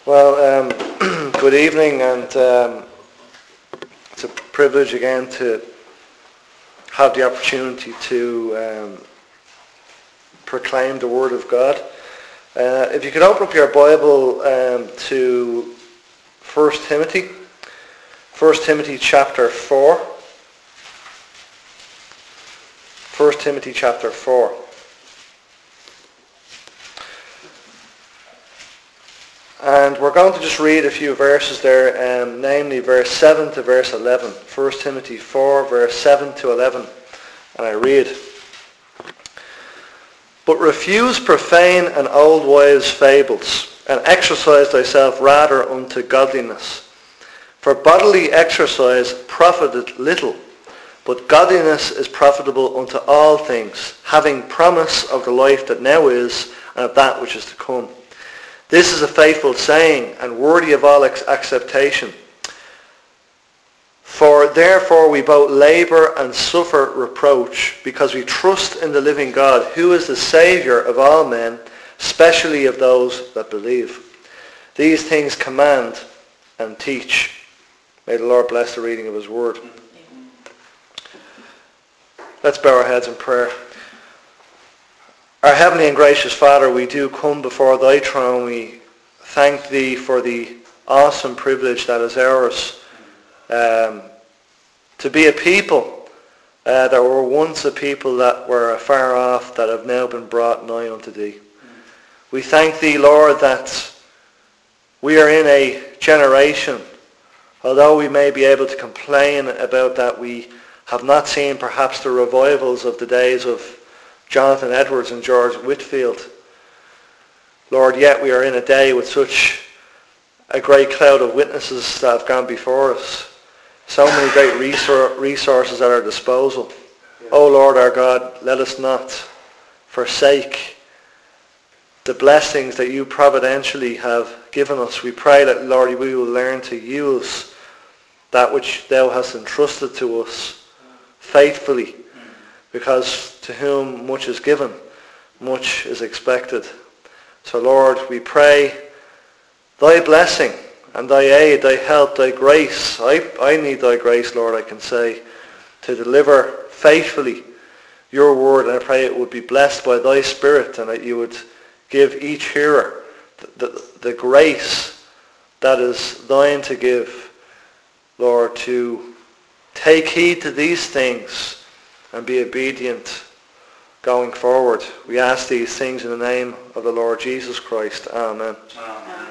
Well, good evening, and it's a privilege again to have the opportunity to proclaim the Word of God. If you could open up your Bible to 1 Timothy chapter 4. 1 Timothy chapter 4. And we're going to just read a few verses there, namely verse 7 to verse 11. 1 Timothy 4, verse 7 to 11. And I read, "But refuse profane and old wives' fables, and exercise thyself rather unto godliness. For bodily exercise profiteth little, but godliness is profitable unto all things, having promise of the life that now is, and of that which is to come. This is a faithful saying, and worthy of all acceptation. For therefore we both labour and suffer reproach, because we trust in the living God, who is the Saviour of all men, especially of those that believe. These things command and teach." May the Lord bless the reading of his word. Let's bow our heads in prayer. Our heavenly and gracious Father, we do come before thy throne. We thank thee for the awesome privilege that is ours to be a people that were once a people that were afar off, that have now been brought nigh unto thee. We thank thee, Lord, that we are in a generation, although we may be able to complain about that we have not seen perhaps the revivals of the days of Jonathan Edwards and George Whitefield. Lord, yet we are in a day with such a great cloud of witnesses that have gone before us. So many great resources at our disposal. Oh Lord our God, let us not forsake the blessings that you providentially have given us. We pray that, Lord, we will learn to use that which thou hast entrusted to us faithfully, because to whom much is given, much is expected. So Lord, we pray thy blessing and thy aid, thy help, thy grace. I need thy grace, Lord, I can say, to deliver faithfully your word. And I pray it would be blessed by thy Spirit, and that you would give each hearer the grace that is thine to give, Lord, to take heed to these things and be obedient going forward. We ask these things in the name of the Lord Jesus Christ. Amen. Amen.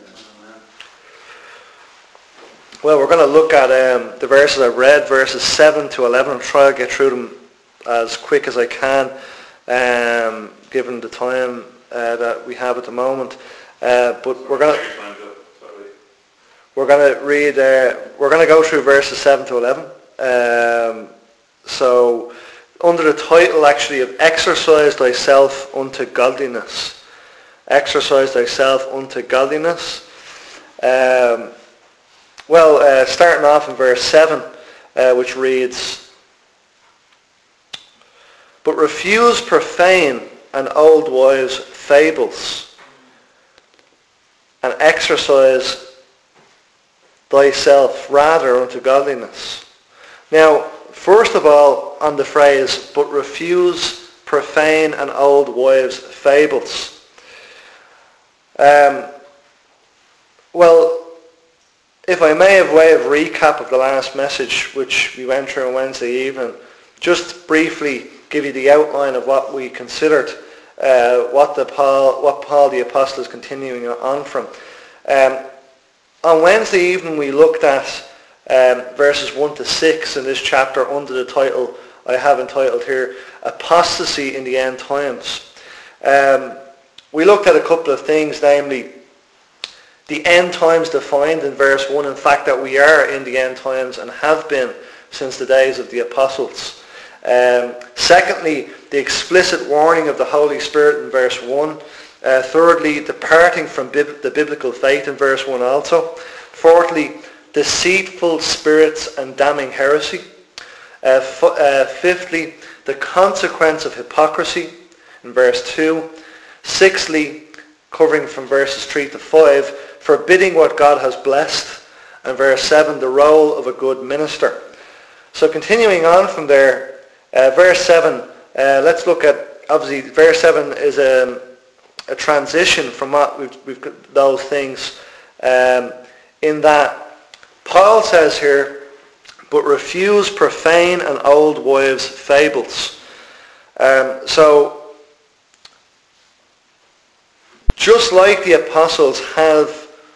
Well, we're going to look at the verses I've read, verses 7 to 11. I'll try to get through them as quick as I can, given the time that we have at the moment. But we're going to read. We're going to go through verses 7 to 11. So, under the title actually of "Exercise thyself unto godliness." Exercise thyself unto godliness. Starting off in verse 7, which reads, "But refuse profane and old wives' fables, and exercise thyself rather unto godliness." Now, first of all, on the phrase, "but refuse profane and old wives' fables." If I may have way of recap of the last message which we went through on Wednesday evening, just briefly give you the outline of what we considered, what Paul the Apostle is continuing on from. On Wednesday evening we looked at verses 1 to 6 in this chapter under the title I have entitled here, "Apostasy in the End Times." We looked at a couple of things, namely the end times defined in verse 1, in fact that we are in the end times and have been since the days of the apostles. Secondly, the explicit warning of the Holy Spirit in verse 1. Thirdly, departing from the biblical faith in verse 1 also. Fourthly, deceitful spirits and damning heresy. Fifthly, the consequence of hypocrisy in verse 2. Sixthly, covering from verses 3 to 5, forbidding what God has blessed. And verse 7, the role of a good minister. So continuing on from there, verse 7, let's look at, obviously verse 7 is a transition from what we've got those things, in that Paul says here, but refuse profane and old wives' fables. So just like the apostles have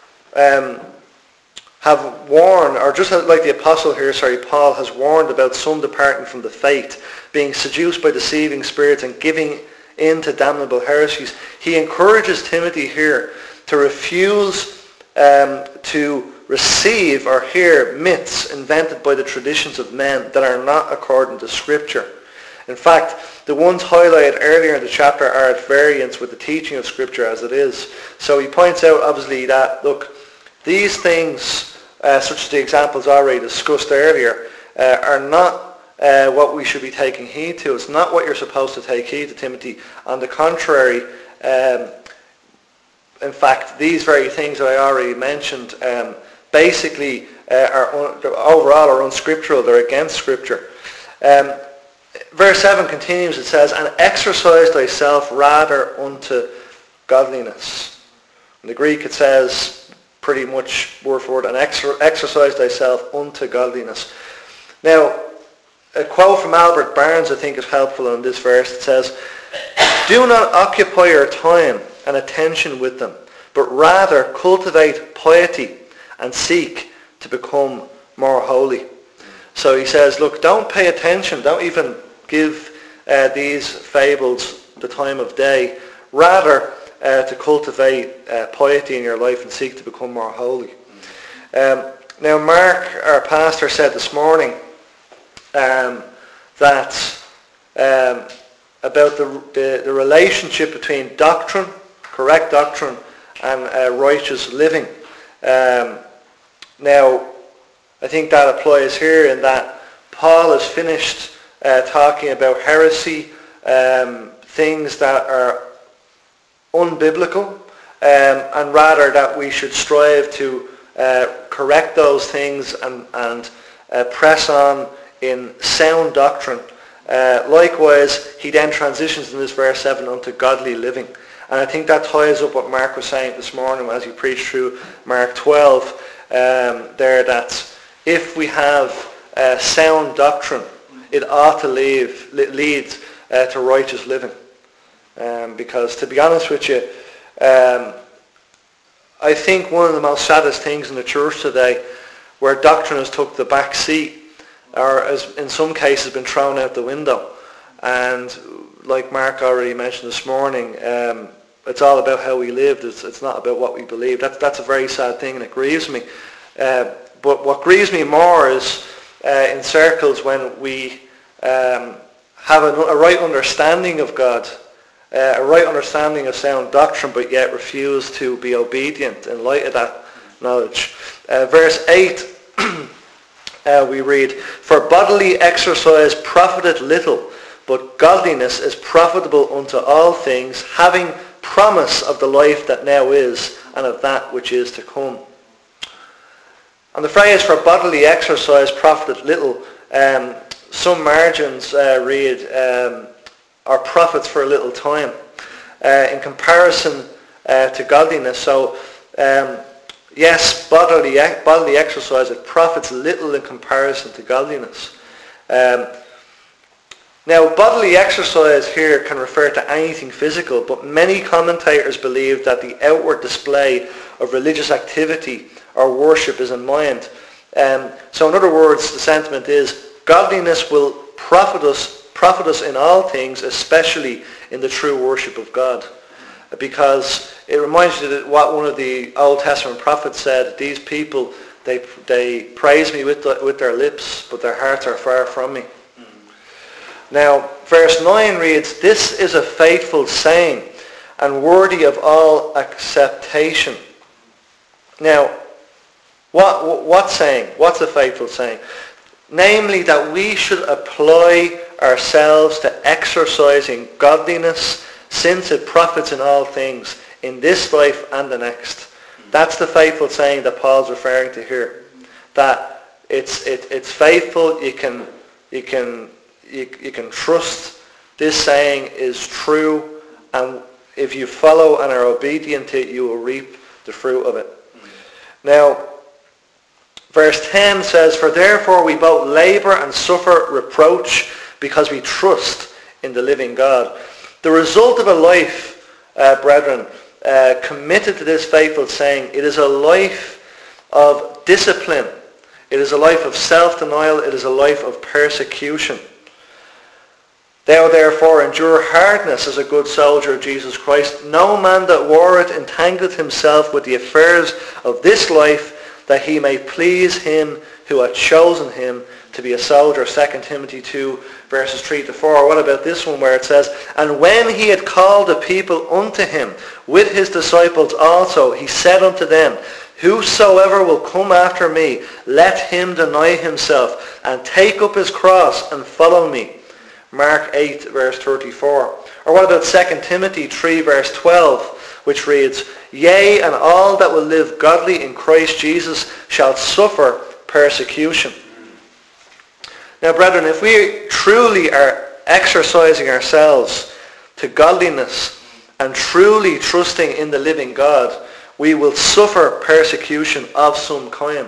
warned, or just like the apostle here, Paul has warned about some departing from the faith, being seduced by deceiving spirits and giving in to damnable heresies. He encourages Timothy here to refuse to receive or hear myths invented by the traditions of men that are not according to Scripture. In fact, the ones highlighted earlier in the chapter are at variance with the teaching of Scripture as it is. So he points out, obviously, that, look, these things, such as the examples already discussed earlier, are not what we should be taking heed to. It's not what you're supposed to take heed to, Timothy. On the contrary, in fact, these very things that I already mentioned basically overall are unscriptural. They're against Scripture. Verse 7 continues, it says, and exercise thyself rather unto godliness. In the Greek it says, pretty much word for word, and exercise thyself unto godliness. Now, a quote from Albert Barnes I think is helpful in this verse. It says, do not occupy your time and attention with them, but rather cultivate piety and seek to become more holy. So he says, look, don't pay attention, don't even give these fables the time of day. Rather, to cultivate piety in your life and seek to become more holy. Now, Mark, our pastor, said this morning that about the relationship between doctrine, correct doctrine, and righteous living. Now, I think that applies here in that Paul has finished talking about heresy, things that are unbiblical, and rather that we should strive to correct those things and press on in sound doctrine. Likewise, he then transitions in this verse 7 onto godly living. And I think that ties up what Mark was saying this morning as he preached through Mark 12 there, that if we have sound doctrine, it ought to lead to righteous living. Because to be honest with you, I think one of the most saddest things in the church today, where doctrine has took the back seat, or has in some cases been thrown out the window. And like Mark already mentioned this morning, it's all about how we lived. It's not about what we believe. That's a very sad thing, and it grieves me. But what grieves me more is in circles when we have a right understanding of God, a right understanding of sound doctrine, but yet refuse to be obedient in light of that knowledge. Verse 8, we read, for bodily exercise profiteth little, but godliness is profitable unto all things, having promise of the life that now is, and of that which is to come. And the phrase for bodily exercise profiteth little, some margins read, are profits for a little time, in comparison to godliness. So, yes, bodily exercise, it profits little in comparison to godliness. Now, bodily exercise here can refer to anything physical, but many commentators believe that the outward display of religious activity or worship is in mind. So in other words, the sentiment is, godliness will profit us in all things, especially in the true worship of God. Because it reminds you that what one of the Old Testament prophets said, these people, they praise me with their lips, but their hearts are far from me. Now, verse 9 reads, this is a faithful saying and worthy of all acceptation. Now, what saying? What's a faithful saying? Namely, that we should apply ourselves to exercising godliness, since it profits in all things, in this life and the next. That's the faithful saying that Paul's referring to here. That it's faithful. You can trust this saying is true, and if you follow and are obedient to it, you will reap the fruit of it. Now, verse 10 says, "For therefore we both labour and suffer reproach because we trust in the living God." The result of a life, brethren, committed to this faithful saying, it is a life of discipline. It is a life of self-denial. It is a life of persecution. "Thou therefore endure hardness as a good soldier of Jesus Christ. No man that warreth entangleth himself with the affairs of this life, that he may please him who hath chosen him to be a soldier." 2 Timothy 2 verses 3 to 4. What about this one where it says, "And when he had called the people unto him with his disciples also, he said unto them, Whosoever will come after me, let him deny himself and take up his cross and follow me." Mark 8 verse 34. Or what about 2 Timothy 3 verse 12, which reads, "Yea, and all that will live godly in Christ Jesus shall suffer persecution." Now, brethren, if we truly are exercising ourselves to godliness and truly trusting in the living God, we will suffer persecution of some kind.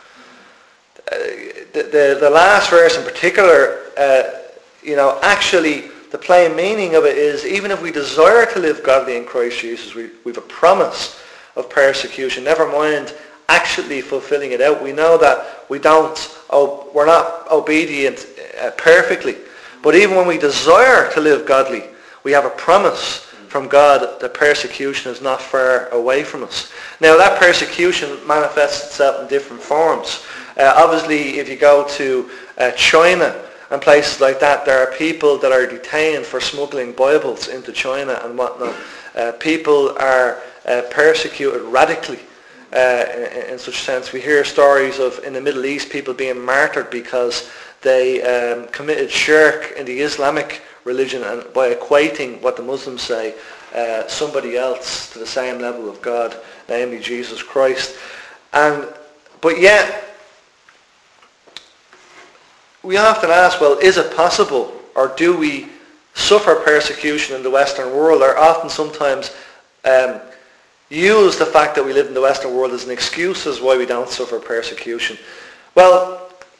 The last verse in particular, actually the plain meaning of it is, even if we desire to live godly in Christ Jesus, we've a promise of persecution. Never mind actually fulfilling it out. We know that we're not obedient perfectly. But even when we desire to live godly, we have a promise from God that persecution is not far away from us. Now, that persecution manifests itself in different forms. Obviously, if you go to China and places like that, there are people that are detained for smuggling Bibles into China and whatnot. People are persecuted radically in such a sense. We hear stories of, in the Middle East, people being martyred because they committed shirk in the Islamic religion, and by equating what the Muslims say, somebody else to the same level of God, namely Jesus Christ. But yet, we often ask, well, is it possible, or do we suffer persecution in the Western world, or often sometimes use the fact that we live in the Western world as an excuse as why we don't suffer persecution? Well,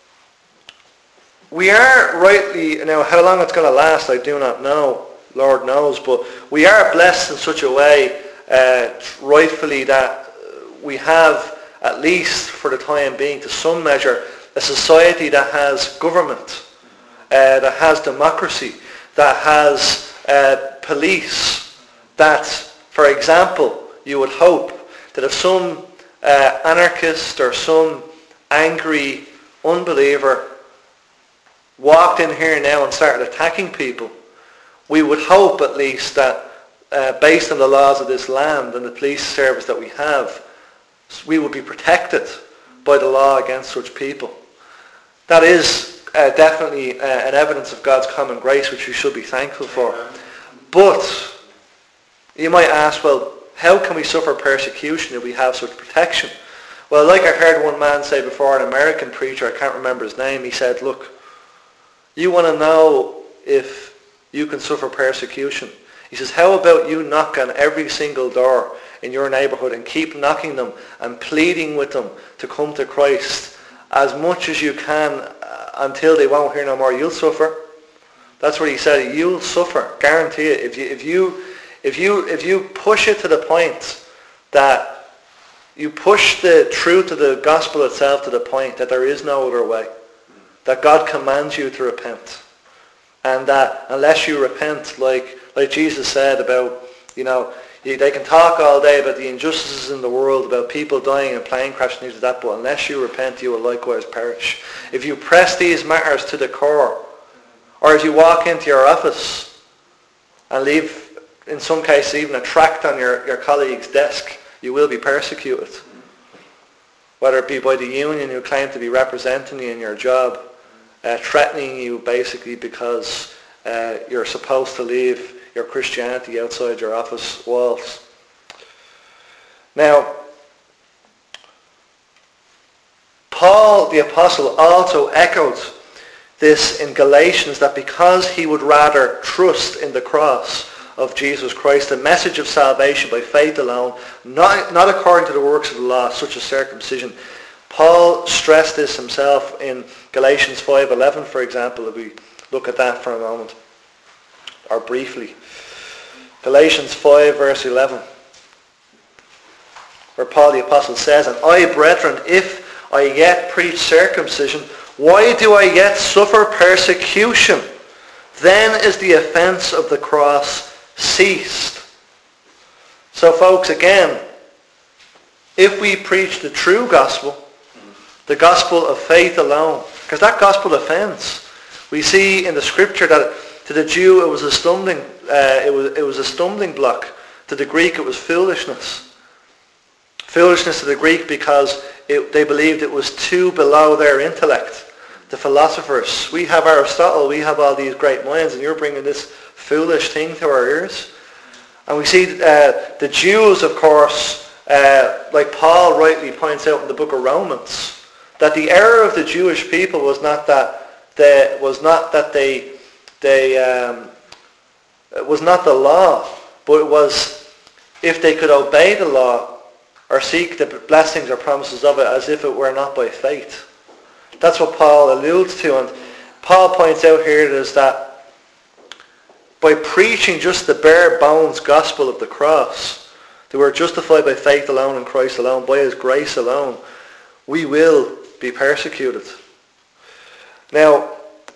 we are rightly, now how long it's going to last I do not know, Lord knows, but we are blessed in such a way, rightfully, that we have, at least for the time being, to some measure, a society that has government, that has democracy, that has police, that, for example, you would hope that if some anarchist or some angry unbeliever walked in here now and started attacking people, we would hope at least that based on the laws of this land and the police service that we have, we would be protected by the law against such people. That is definitely an evidence of God's common grace, which we should be thankful for. But you might ask, well, how can we suffer persecution if we have such protection? Well, like I heard one man say before, an American preacher, I can't remember his name, he said, look, you want to know if you can suffer persecution? He says, how about you knock on every single door in your neighborhood and keep knocking them and pleading with them to come to Christ as much as you can until they won't hear no more. You'll suffer. That's what he said. You'll suffer, guarantee it. If you push it to the point that you push the truth of the gospel itself to the point that there is no other way, that God commands you to repent, and that unless you repent, like Jesus said about, they can talk all day about the injustices in the world, about people dying and plane crashes and things like that, but unless you repent, you will likewise perish. If you press these matters to the core, or if you walk into your office and leave, in some cases, even a tract on your colleague's desk, you will be persecuted. Whether it be by the union who claim to be representing you in your job, threatening you basically because you're supposed to leave your Christianity outside your office walls. Now, Paul the Apostle also echoed this in Galatians, that because he would rather trust in the cross of Jesus Christ, the message of salvation by faith alone, not according to the works of the law, such as circumcision. Paul stressed this himself in Galatians 5:11, for example, if we look at that for a moment, or briefly. Galatians 5 verse 11, where Paul the Apostle says, "And I, brethren, if I yet preach circumcision, why do I yet suffer persecution? Then is the offense of the cross ceased." So folks, again, if we preach the true gospel, the gospel of faith alone, because that gospel offends. We see in the scripture that to the Jew it was a stumbling block. To the Greek it was foolishness. Foolishness to the Greek because they believed it was too below their intellect. The philosophers, we have Aristotle, we have all these great minds, and you're bringing this foolish thing to our ears. And we see the Jews, of course, like Paul rightly points out in the book of Romans, that the error of the Jewish people was not that it was not the law, but it was if they could obey the law or seek the blessings or promises of it as if it were not by faith. That's what Paul alludes to, and Paul points out here is that by preaching just the bare bones gospel of the cross, that we're justified by faith alone in Christ alone, by his grace alone, we will be persecuted. Now,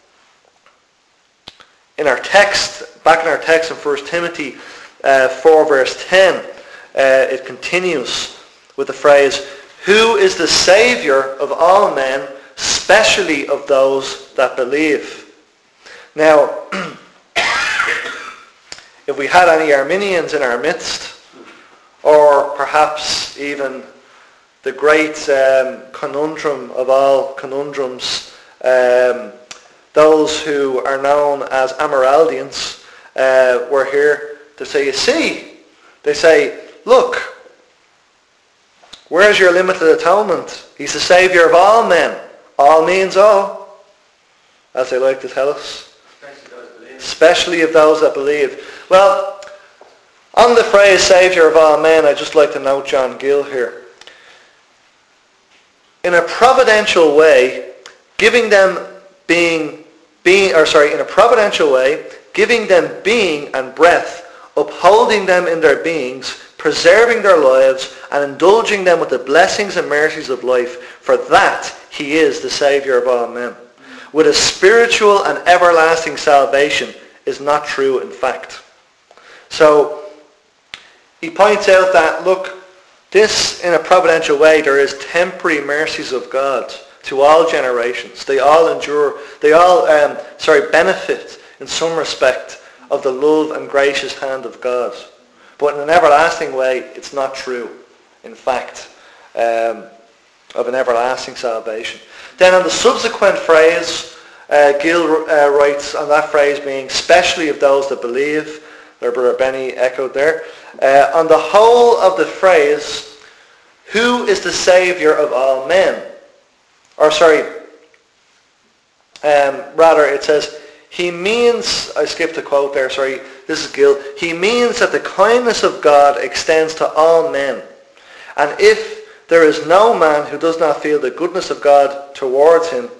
back in our text in 1 Timothy 4 verse 10, it continues with the phrase, "Who is the Saviour of all men, especially of those that believe." Now, if we had any Arminians in our midst, or perhaps even the great conundrum of all conundrums, those who are known as Amyraldians, were here to say, you see, they say, look, where's your limited atonement? He's the Saviour of all men. All means all, as they like to tell us. Especially of those that believe. Well, on the phrase Saviour of all men, I'd just like to note John Gill here. In a providential way, giving them being and breath, upholding them in their beings, preserving their lives, and indulging them with the blessings and mercies of life, for that he is the Saviour of all men. With a spiritual and everlasting salvation is not true in fact. So he points out that, look, this in a providential way, there is temporary mercies of God to all generations. They all endure, benefit in some respect of the love and gracious hand of God. But in an everlasting way, it's not true, in fact, of an everlasting salvation. Then on the subsequent phrase, Gill writes on that phrase being specially of those that believe, their brother Benny echoed there. On the whole of the phrase, who is the Saviour of all men? Rather it says, he means, I skipped a quote there, this is Gill. He means that the kindness of God extends to all men. And if there is no man who does not feel the goodness of God towards him,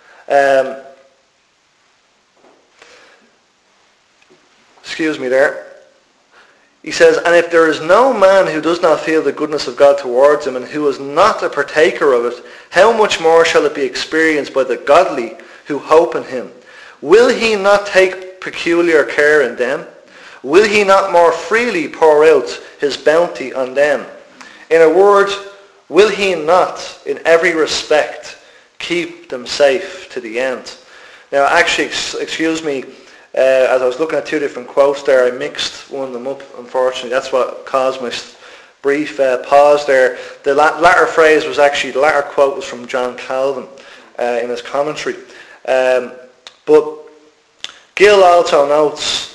he says, and if there is no man who does not feel the goodness of God towards him and who is not a partaker of it, how much more shall it be experienced by the godly who hope in him? Will he not take peculiar care in them? Will he not more freely pour out his bounty on them? In a word, will he not in every respect keep them safe to the end? Now actually, excuse me, as I was looking at two different quotes there, I mixed one of them up, unfortunately. That's what caused my brief pause there. The latter phrase was actually, the latter quote was from John Calvin in his commentary. But Gill also notes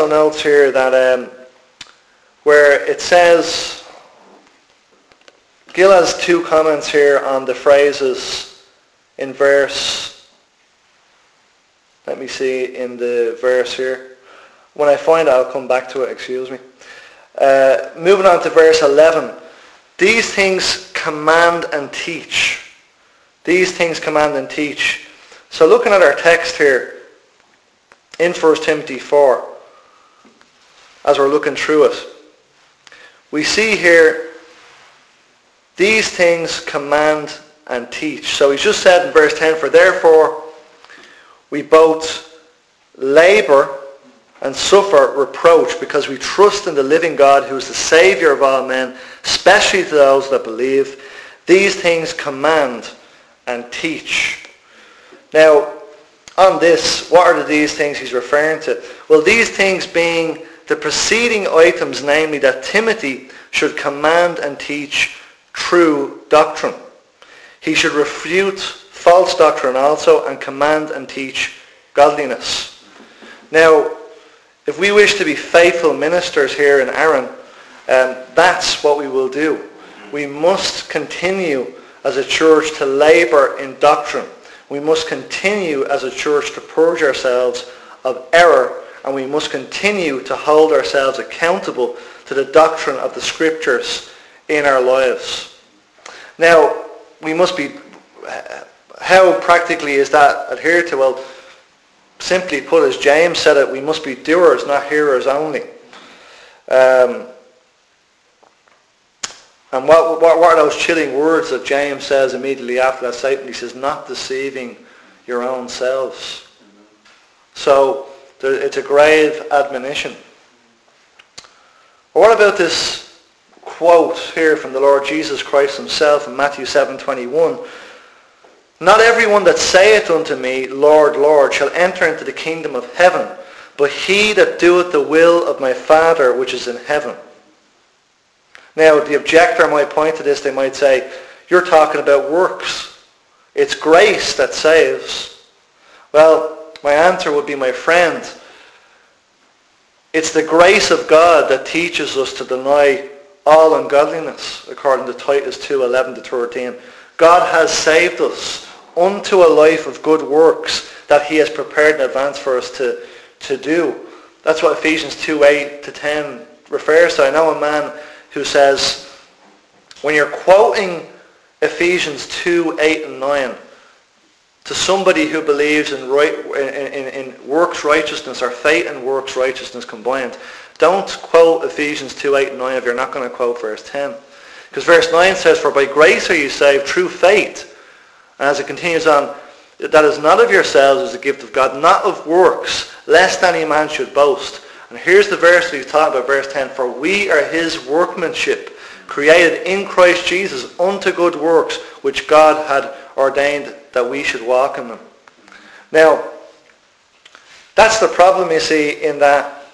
here that where it says, Gil has two comments here on the phrases in verse, let me see, in the verse here. When I find it, I'll come back to it, excuse me. Moving on to verse 11. These things command and teach. These things command and teach. So looking at our text here in 1 Timothy 4, as we're looking through it, we see here these things command and teach. So he's just said in verse 10, for therefore we both labour and suffer reproach because we trust in the living God who is the Saviour of all men, especially to those that believe. These things command and teach. Now, on this, what are these things he's referring to? Well, these things being the preceding items, namely that Timothy should command and teach true doctrine. He should refute false doctrine also and command and teach godliness. Now, if we wish to be faithful ministers here in Arran, that's what we will do. We must continue as a church to labour in doctrine. We must continue as a church to purge ourselves of error, and we must continue to hold ourselves accountable to the doctrine of the Scriptures in our lives. Now, we must be, how practically is that adhered to? Well, simply put, as James said it, we must be doers, not hearers only. And what are those chilling words that James says immediately after that statement? He says, not deceiving your own selves. So it's a grave admonition. What about this quote here from the Lord Jesus Christ himself in Matthew 7:21? Not everyone that saith unto me, Lord, Lord, shall enter into the kingdom of heaven, but he that doeth the will of my Father which is in heaven. Now, the objector might point to this. They might say, you're talking about works. It's grace that saves. Well, my answer would be, my friend, it's the grace of God that teaches us to deny all ungodliness, according to Titus 2:11-13. God has saved us unto a life of good works that he has prepared in advance for us to do. That's what Ephesians 2:8-10 refers to. I know a man who says, when you're quoting Ephesians 2:8 and 9 to somebody who believes in works righteousness or faith and works righteousness combined, don't quote Ephesians 2:8 and 9 if you're not going to quote verse 10. Because verse 9 says, for by grace are you saved through faith. And as it continues on, that is not of yourselves, as a gift of God, not of works, lest any man should boast. And here's the verse that he's talking about, verse 10. For we are his workmanship, created in Christ Jesus unto good works, which God had ordained that we should walk in them. Now, that's the problem, you see, in that,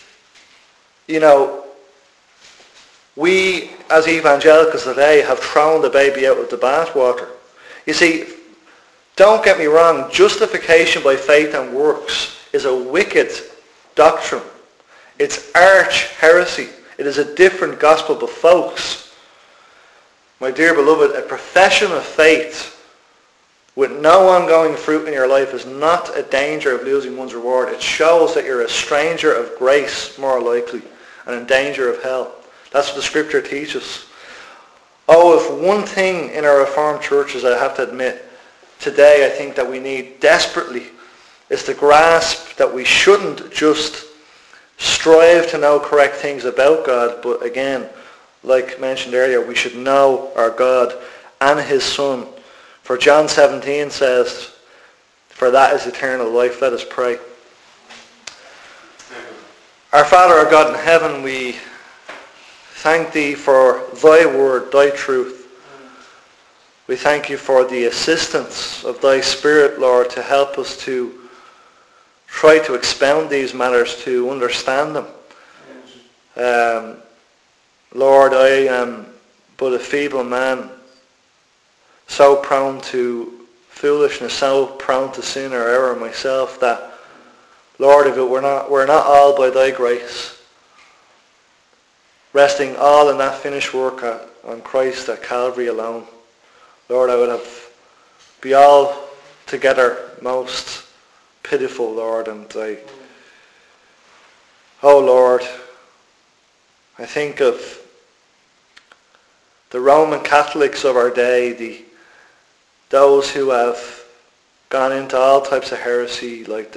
we as evangelicals today have thrown the baby out with the bathwater. You see, don't get me wrong, justification by faith and works is a wicked doctrine. It's arch heresy. It is a different gospel. But folks, my dear beloved, a profession of faith with no ongoing fruit in your life is not a danger of losing one's reward. It shows that you're a stranger of grace, more likely, and in danger of hell. That's what the Scripture teaches. Oh, if one thing in our Reformed churches, I have to admit, today I think that we need desperately is to grasp that we shouldn't just strive to know correct things about God, but again, like mentioned earlier, we should know our God and his Son. For John 17 says, for that is eternal life. Let us pray. Our Father, our God in heaven, we thank thee for thy word, thy truth. We thank you for the assistance of thy Spirit, Lord, to help us to try to expound these matters, to understand them. Lord, I am but a feeble man, so prone to foolishness, so prone to sin or error myself, that, Lord, if we're not all by thy grace, resting all in that finished work on Christ at Calvary alone, Lord, I would be altogether most pitiful, Lord, and oh Lord, I think of the Roman Catholics of our day, those who have gone into all types of heresy, like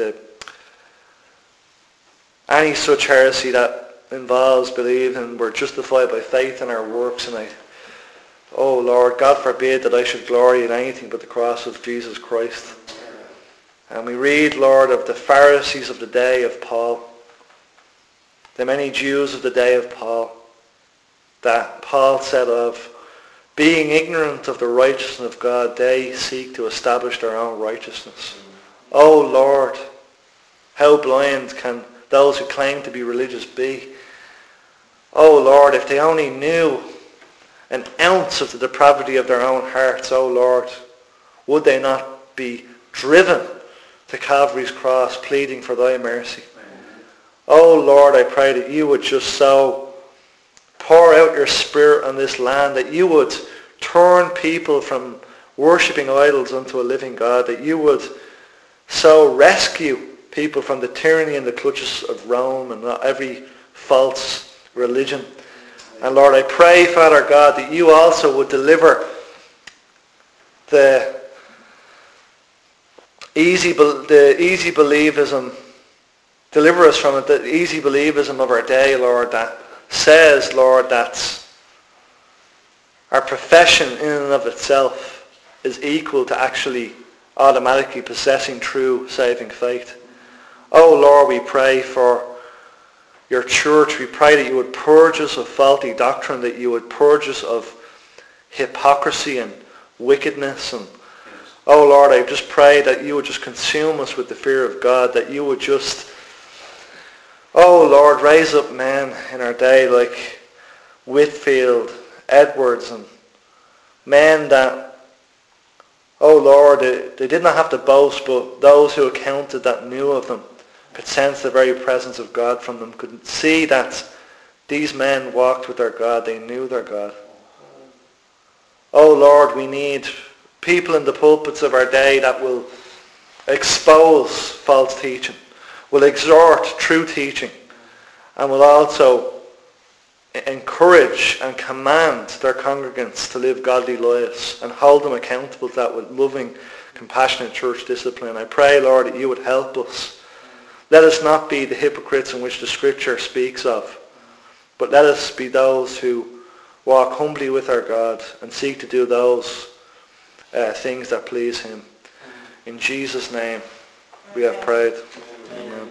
any such heresy that involves believing we're justified by faith in our works, and oh Lord, God forbid that I should glory in anything but the cross of Jesus Christ. And we read, Lord, of the Pharisees of the day of Paul, the many Jews of the day of Paul, that Paul said of being ignorant of the righteousness of God, they seek to establish their own righteousness. Oh Lord, how blind can those who claim to be religious be? Oh Lord, if they only knew an ounce of the depravity of their own hearts, oh Lord, would they not be driven to Calvary's cross, pleading for thy mercy? Oh Lord, I pray that you would just so pour out your Spirit on this land, that you would turn people from worshipping idols unto a living God, that you would so rescue people from the tyranny and the clutches of Rome and every false religion. And Lord, I pray, Father God, that you also would deliver the easy believism, deliver us from it, the easy believism of our day, Lord, that says, Lord, that our profession in and of itself is equal to actually automatically possessing true saving faith. Oh Lord, we pray for your church. We pray that you would purge us of faulty doctrine, that you would purge us of hypocrisy and wickedness. And oh Lord, I just pray that you would just consume us with the fear of God, that you would just, oh Lord, raise up men in our day like Whitfield, Edwards, and men that, oh Lord, they did not have to boast, but those who accounted that knew of them could sense the very presence of God from them, could see that these men walked with their God, they knew their God. Oh Lord, we need people in the pulpits of our day that will expose false teaching, will exhort true teaching, and will also encourage and command their congregants to live godly lives and hold them accountable to that with loving, compassionate church discipline. I pray, Lord, that you would help us. Let us not be the hypocrites in which the Scripture speaks of, but let us be those who walk humbly with our God and seek to do those things that please him. In Jesus' name we have prayed. Amen.